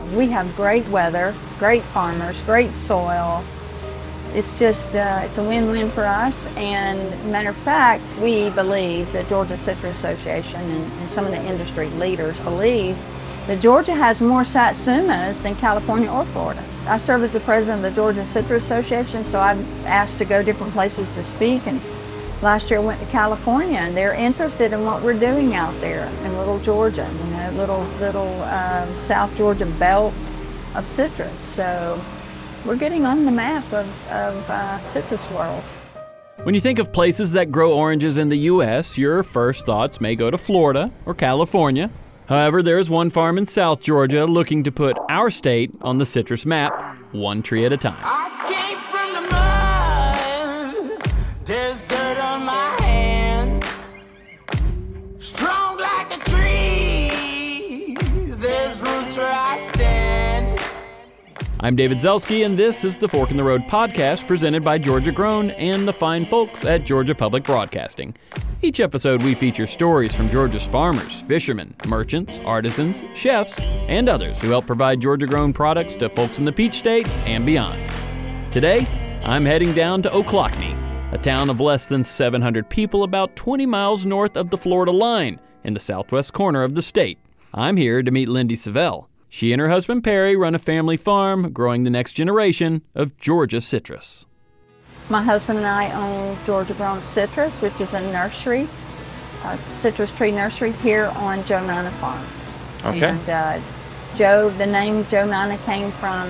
We have great weather, great farmers, great soil. It's just, it's a win-win for us. And matter of fact, we believe, the Georgia Citrus Association and some of the industry leaders believe, that Georgia has more Satsumas than California or Florida. I serve as the president of the Georgia Citrus Association, so I'm asked to go different places to speak. And last year I went to California, and they're interested in what we're doing out there in Little Georgia, little South Georgia belt of citrus. So we're getting on the map of citrus world. When you think of places that grow oranges in the U.S., your first thoughts may go to Florida or California. However, there is one farm in South Georgia looking to put our state on the citrus map, one tree at a time. I came from the mud, there's dirt on my hands, strong like a tree, there's roots where I stand. I'm David Zelski, and this is the Fork in the Road podcast presented by Georgia Grown and the fine folks at Georgia Public Broadcasting. Each episode, we feature stories from Georgia's farmers, fishermen, merchants, artisans, chefs, and others who help provide Georgia-grown products to folks in the Peach State and beyond. Today, I'm heading down to Ochlockonee, a town of less than 700 people about 20 miles north of the Florida line in the southwest corner of the state. I'm here to meet Lindy Savell. She and her husband Perry run a family farm growing the next generation of Georgia citrus. My husband and I own Georgia Grown Citrus, which is a nursery, a citrus tree nursery here on Joe Nina Farm. Okay. And Joe, the name Joe Nina came from,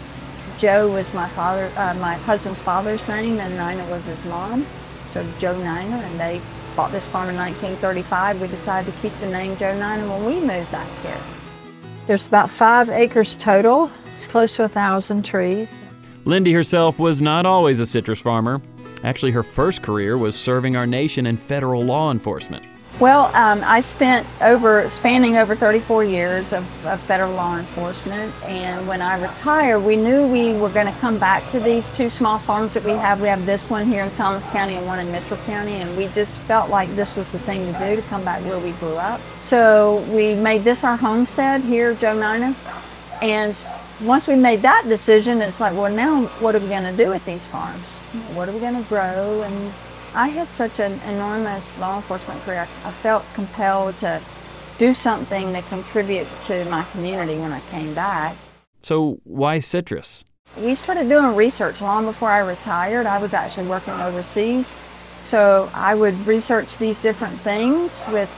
Joe was my husband's father's name, and Nina was his mom. So Joe Nina, and they bought this farm in 1935. We decided to keep the name Joe Nina when we moved back here. There's about 5 acres total. It's close to 1,000 trees. Lindy herself was not always a citrus farmer. Actually, her first career was serving our nation in federal law enforcement. Well, I spent spanning over 34 years of federal law enforcement, and when I retired, we knew we were going to come back to these 2 small farms that we have. We have this one here in Thomas County and one in Mitchell County, and we just felt like this was the thing to do, to come back where we grew up. So we made this our homestead here, Joe Nina, and once we made that decision, it's like, well, now what are we going to do with these farms? What are we going to grow? And I had such an enormous law enforcement career. I felt compelled to do something to contribute to my community when I came back. So why citrus? We started doing research long before I retired. I was actually working overseas. So I would research these different things with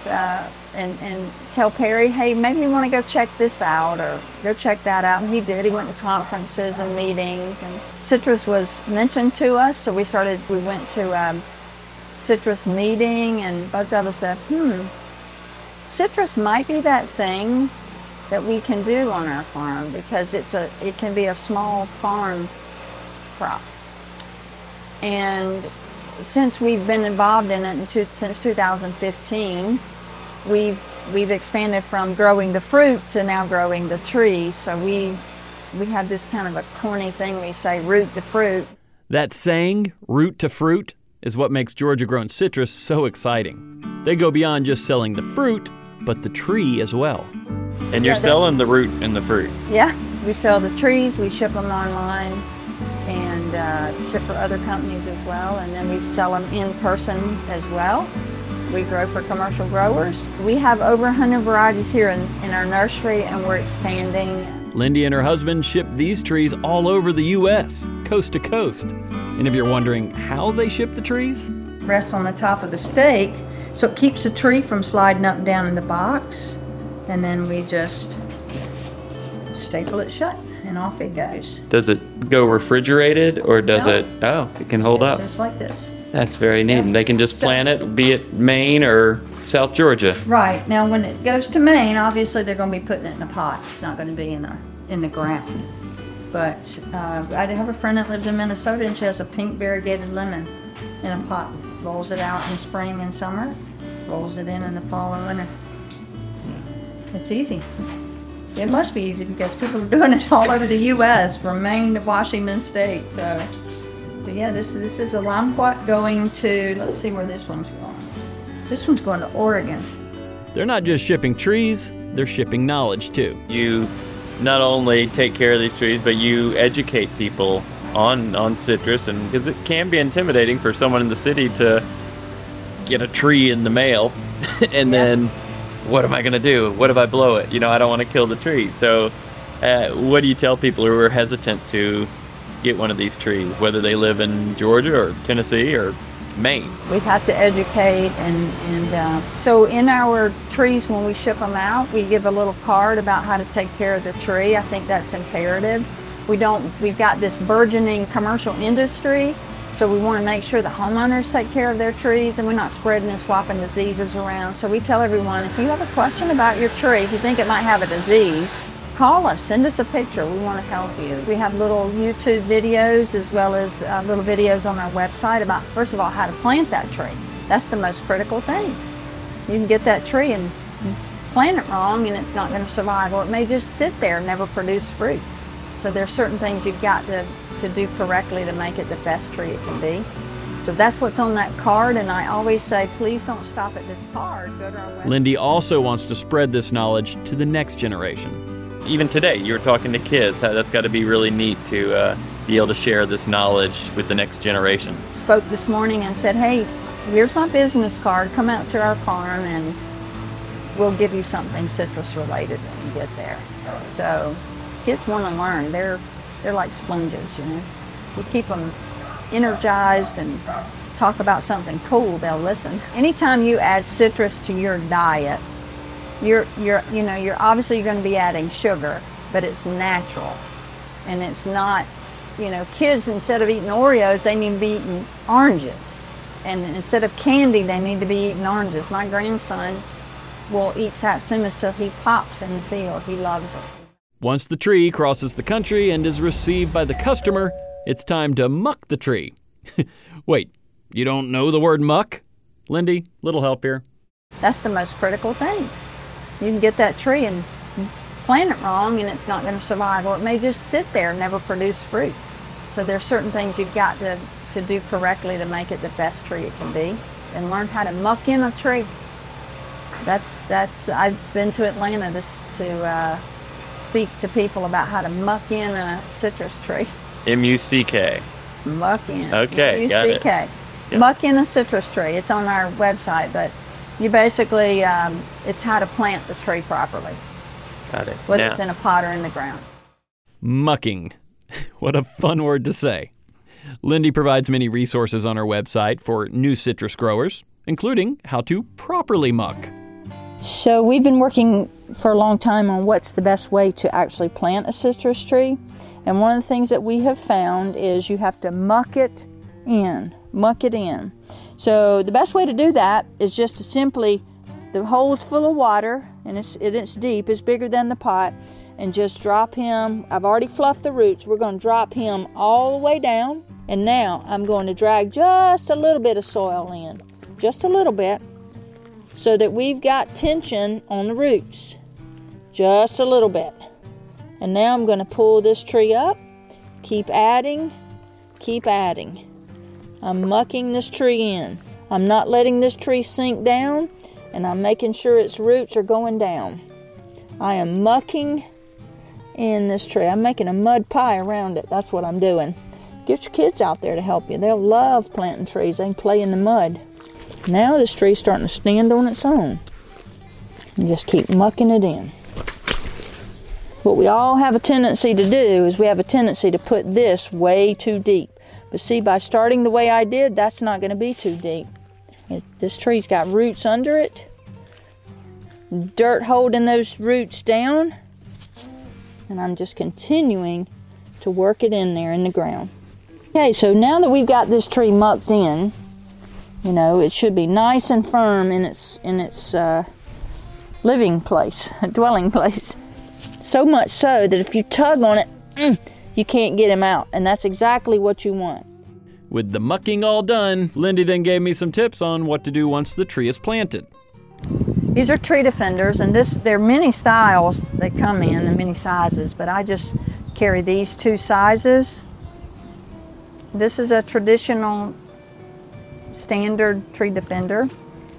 and tell Perry, hey, maybe you want to go check this out or go check that out. And he did. He went to conferences and meetings, and citrus was mentioned to us. So we went to citrus meeting, and both of us said, citrus might be that thing that we can do on our farm, because it can be a small farm crop. And since we've been involved in it since 2015, we've expanded from growing the fruit to now growing the tree. So we have this kind of a corny thing we say, root to fruit. That saying, root to fruit, is what makes Georgia Grown Citrus so exciting. They go beyond just selling the fruit, but the tree as well. And you're selling the root and the fruit. Yeah, we sell the trees, we ship them online, and ship for other companies as well, and then we sell them in person as well. We grow for commercial growers. We have over 100 varieties here in our nursery, and we're expanding. Lindy and her husband ship these trees all over the U.S., coast to coast. And if you're wondering how they ship the trees, rests on the top of the stake, so it keeps the tree from sliding up and down in the box, and then we just staple it shut, and off it goes. Does it go refrigerated, or does it can hold up? Just like this. That's very neat. Yeah. And they can just plant it, be it Maine or South Georgia. Right. Now when it goes to Maine, obviously they're going to be putting it in a pot. It's not going to be in the ground. But I have a friend that lives in Minnesota, and she has a pink variegated lemon in a pot. Rolls it out in spring and summer, rolls it in the fall and winter. It's easy. It must be easy because people are doing it all over the U.S., from Maine to Washington State. So, but yeah, this is a Lomquat going to, let's see where this one's going. This one's going to Oregon. they're not just shipping trees, they're shipping knowledge too. You not only take care of these trees, but you educate people on citrus, and because it can be intimidating for someone in the city to get a tree in the mail and then what am I going to do? What if I blow it? I don't want to kill the tree. So what do you tell people who are hesitant to get one of these trees, whether they live in Georgia or Tennessee or Maine? We have to educate, and so in our trees, when we ship them out, we give a little card about how to take care of the tree. I think that's imperative. We've got this burgeoning commercial industry, so we want to make sure the homeowners take care of their trees and we're not spreading and swapping diseases around. So we tell everyone, if you have a question about your tree, if you think it might have a disease, call us, send us a picture. We want to help you. We have little YouTube videos as well as little videos on our website about, first of all, how to plant that tree. That's the most critical thing. You can get that tree and plant it wrong and it's not going to survive, or it may just sit there and never produce fruit. So there's certain things you've got to do correctly to make it the best tree it can be. So that's what's on that card, and I always say, please don't stop at this card. Go to our website. Lindy also wants to spread this knowledge to the next generation. Even today, you were talking to kids. That's got to be really neat to be able to share this knowledge with the next generation. Spoke this morning and said, hey, here's my business card. Come out to our farm and we'll give you something citrus related when you get there. So kids want to learn. They're like sponges, We keep them energized and talk about something cool, they'll listen. Anytime you add citrus to your diet, you're obviously going to be adding sugar, but it's natural. And it's not, kids, instead of eating Oreos, they need to be eating oranges. And instead of candy, they need to be eating oranges. My grandson will eat satsuma till he pops in the field. He loves it. Once the tree crosses the country and is received by the customer, it's time to muck the tree. Wait, you don't know the word muck? Lindy, little help here. That's the most critical thing. You can get that tree and plant it wrong and it's not going to survive, or it may just sit there and never produce fruit. So there's certain things you've got to do correctly to make it the best tree it can be, and learn how to muck in a tree. I've been to Atlanta to speak to people about how to muck in a citrus tree. M-U-C-K. Muck in. Okay, got it. M-U-C-K. Yeah. Muck in a citrus tree. It's on our website, but you basically, it's how to plant the tree properly. Got it. Whether it's in a pot or in the ground. Mucking. What a fun word to say. Lindy provides many resources on her website for new citrus growers, including how to properly muck. So we've been working for a long time on what's the best way to actually plant a citrus tree. And one of the things that we have found is you have to muck it in. So the best way to do that is just to simply, the hole's full of water and it's deep, it's bigger than the pot, and just drop him. I've already fluffed the roots. We're going to drop him all the way down. And now I'm going to drag just a little bit of soil in, just a little bit, so that we've got tension on the roots, just a little bit. And now I'm going to pull this tree up, keep adding. I'm mucking this tree in. I'm not letting this tree sink down, and I'm making sure its roots are going down. I am mucking in this tree. I'm making a mud pie around it. That's what I'm doing. Get your kids out there to help you. They'll love planting trees. They can play in the mud. Now this tree's starting to stand on its own. And just keep mucking it in. What we all have a tendency to do is we have a tendency to put this way too deep. But see, by starting the way I did, that's not going to be too deep. This tree's got roots under it, dirt holding those roots down, and I'm just continuing to work it in there in the ground. Okay, so now that we've got this tree mucked in, it should be nice and firm in its living place, dwelling place. So much so that if you tug on it, you can't get him out, and that's exactly what you want. With the mucking all done, Lindy then gave me some tips on what to do once the tree is planted. These are tree defenders, and there are many styles that come in and many sizes, but I just carry these two sizes. This is a traditional standard tree defender,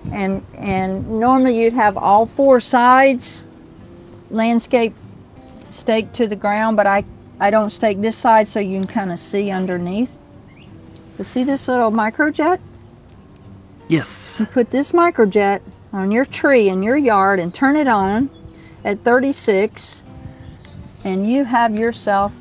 and normally you'd have all four sides landscape staked to the ground, but I don't stake this side so you can kind of see underneath. You see this little microjet? Yes. You put this microjet on your tree in your yard and turn it on at 36, and you have yourself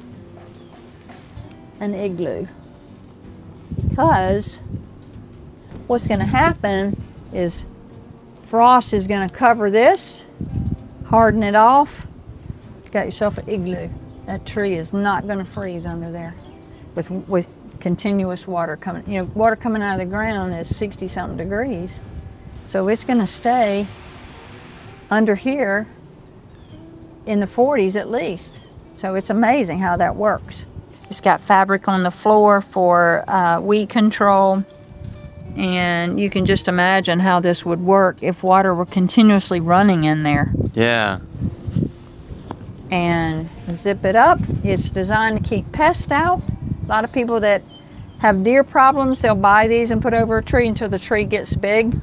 an igloo. Because what's going to happen is frost is going to cover this, harden it off. You got yourself an igloo. That tree is not going to freeze under there with continuous water coming. You know, water coming out of the ground is 60-something degrees. So it's going to stay under here in the 40s at least. So it's amazing how that works. It's got fabric on the floor for weed control. And you can just imagine how this would work if water were continuously running in there. Yeah. And zip it up. It's designed to keep pests out. A lot of people that have deer problems, they'll buy these and put over a tree until the tree gets big.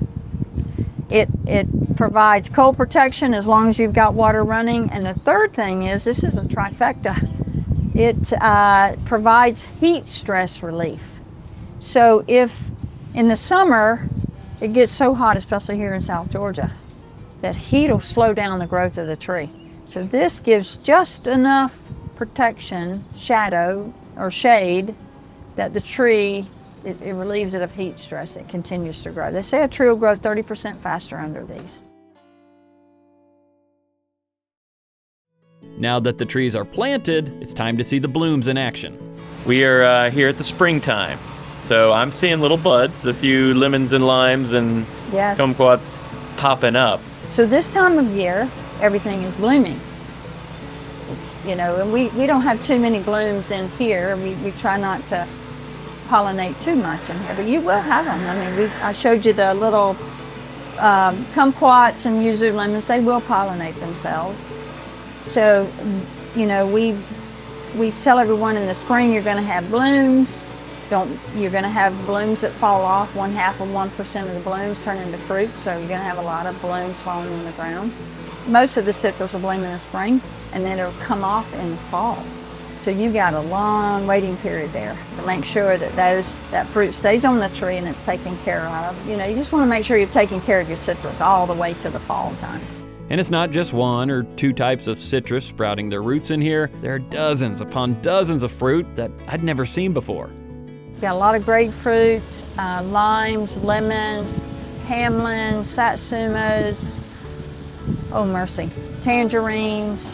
It provides cold protection as long as you've got water running. And the third thing is, this is a trifecta. It provides heat stress relief. So if in the summer it gets so hot, especially here in South Georgia, that heat will slow down the growth of the tree. So this gives just enough protection, shadow or shade, that the tree, it relieves it of heat stress. It continues to grow. They say a tree will grow 30% faster under these. Now that the trees are planted, it's time to see the blooms in action. We are here at the springtime. So I'm seeing little buds, a few lemons and limes and Yes. kumquats popping up. So this time of year, everything is blooming. It's, you know, and we don't have too many blooms in here. We try not to pollinate too much in here, but you will have them. I mean, I showed you the little kumquats and yuzu lemons. They will pollinate themselves. So, you know, we tell everyone in the spring you're going to have blooms. You're going to have blooms that fall off. 0.5% of 1% of the blooms turn into fruit, so you're going to have a lot of blooms falling on the ground. Most of the citrus will bloom in the spring, and then it'll come off in the fall. So you've got a long waiting period there to make sure that that fruit stays on the tree and it's taken care of. You know, you just want to make sure you're taking care of your citrus all the way to the fall time. And it's not just one or two types of citrus sprouting their roots in here. There are dozens upon dozens of fruit that I'd never seen before. Got a lot of grapefruit, limes, lemons, hamlins, satsumas, oh mercy, tangerines,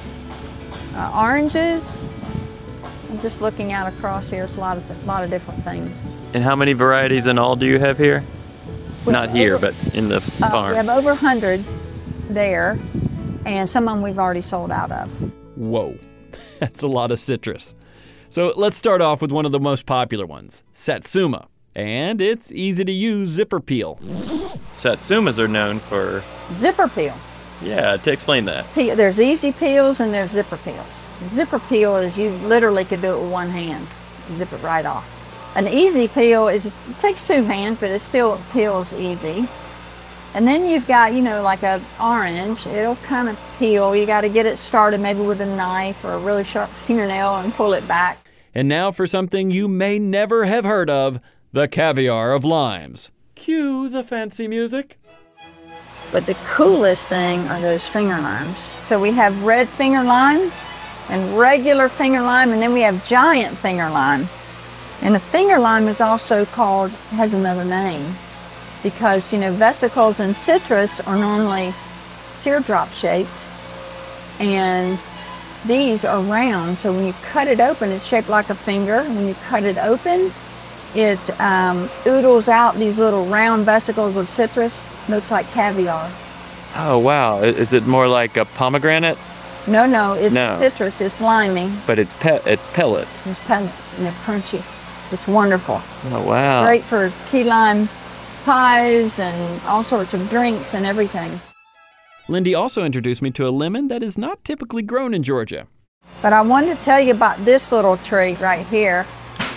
oranges. I'm just looking out across here. It's a lot of different things. And how many varieties in all do you have here? Not here, but in the farm. We have over 100 there, and some of them we've already sold out of. Whoa, that's a lot of citrus. So let's start off with one of the most popular ones, Satsuma. And it's easy to use zipper peel. Satsumas are known for... Zipper peel. Yeah, to explain that. There's easy peels and there's zipper peels. Zipper peel is you literally could do it with one hand. Zip it right off. An easy peel it takes two hands, but it still peels easy. And then you've got, you know, like an orange, it'll kind of peel. You got to get it started maybe with a knife or a really sharp fingernail and pull it back. And now for something you may never have heard of, the caviar of limes. Cue the fancy music. But the coolest thing are those finger limes. So we have red finger lime and regular finger lime, and then we have giant finger lime. And the finger lime is also called, has another name, because, you know, vesicles in citrus are normally teardrop shaped, and these are round. So when you cut it open, it's shaped like a finger. When you cut it open, it oodles out these little round vesicles of citrus. Looks like caviar. Oh, wow. Is it more like a pomegranate? No, it's citrus. It's limey. But it's pellets. It's pellets, and they're crunchy. It's wonderful. Oh, wow. Great for key lime pies and all sorts of drinks and everything. Lindy also introduced me to a lemon that is not typically grown in Georgia. But I wanted to tell you about this little tree right here.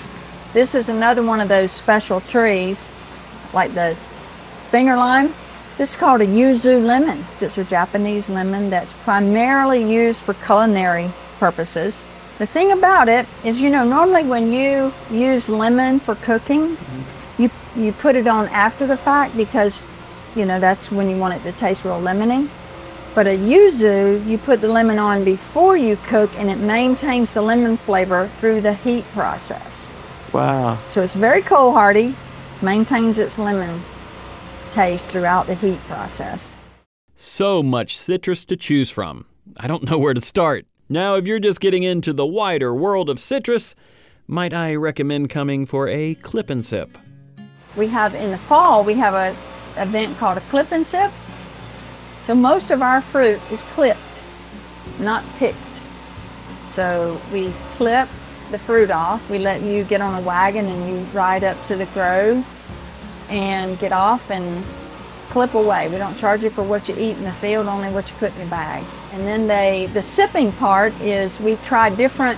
This is another one of those special trees, like the finger lime. This is called a yuzu lemon. It's a Japanese lemon that's primarily used for culinary purposes. The thing about it is, normally when you use lemon for cooking, you put it on after the fact because, that's when you want it to taste real lemony. But a yuzu, you put the lemon on before you cook, and it maintains the lemon flavor through the heat process. Wow. So it's very cold hardy, maintains its lemon taste throughout the heat process. So much citrus to choose from. I don't know where to start. Now, if you're just getting into the wider world of citrus, might I recommend coming for a Clip and Sip? We have, in the fall, we have an event called a Clip and Sip. So most of our fruit is clipped, not picked. So we clip the fruit off. We let you get on a wagon and you ride up to the grove and get off and clip away. We don't charge you for what you eat in the field, only what you put in your bag. And then the sipping part is we try different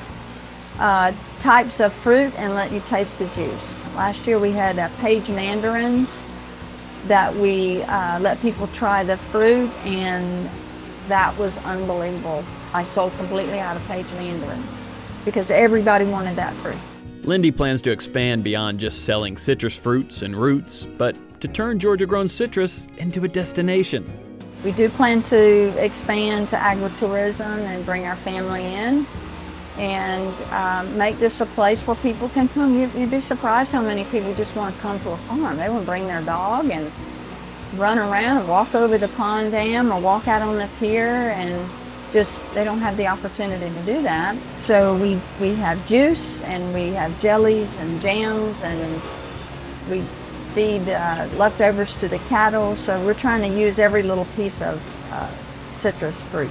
types of fruit and let you taste the juice. Last year we had Page mandarins that we let people try the fruit, and that was unbelievable. I sold completely out of Page mandarins because everybody wanted that fruit. Lindy plans to expand beyond just selling citrus fruits and roots, but to turn Georgia-grown citrus into a destination. We do plan to expand to agritourism and bring our family in and make this a place where people can come. You'd be surprised how many people just want to come to a farm. They want to bring their dog and run around and walk over the pond dam or walk out on the pier, and they don't have the opportunity to do that. So we have juice and we have jellies and jams, and we feed leftovers to the cattle. So we're trying to use every little piece of citrus fruit.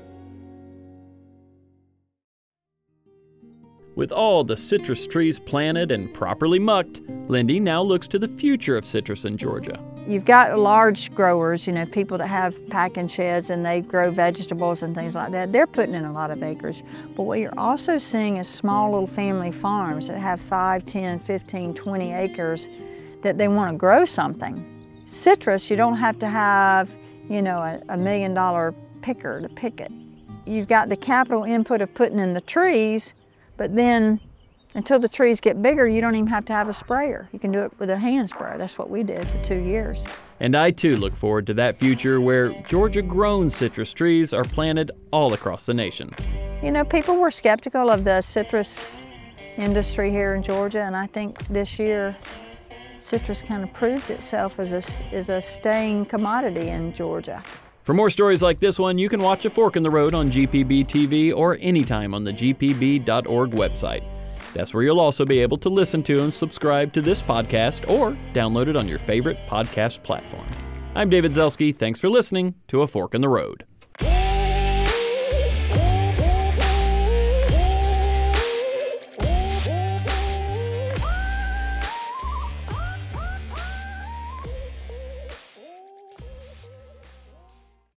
With all the citrus trees planted and properly mucked, Lindy now looks to the future of citrus in Georgia. You've got large growers, people that have packing sheds and they grow vegetables and things like that. They're putting in a lot of acres. But what you're also seeing is small little family farms that have 5, 10, 15, 20 acres that they want to grow something. Citrus, you don't have to have, a $1 million picker to pick it. You've got the capital input of putting in the trees, but then until the trees get bigger, you don't even have to have a sprayer. You can do it with a hand sprayer. That's what we did for 2 years. And I too look forward to that future where Georgia-grown citrus trees are planted all across the nation. People were skeptical of the citrus industry here in Georgia, and I think this year citrus kind of proved itself as a staying commodity in Georgia. For more stories like this one, you can watch A Fork in the Road on GPB TV or anytime on the gpb.org website. That's where you'll also be able to listen to and subscribe to this podcast or download it on your favorite podcast platform. I'm David Zelski. Thanks for listening to A Fork in the Road.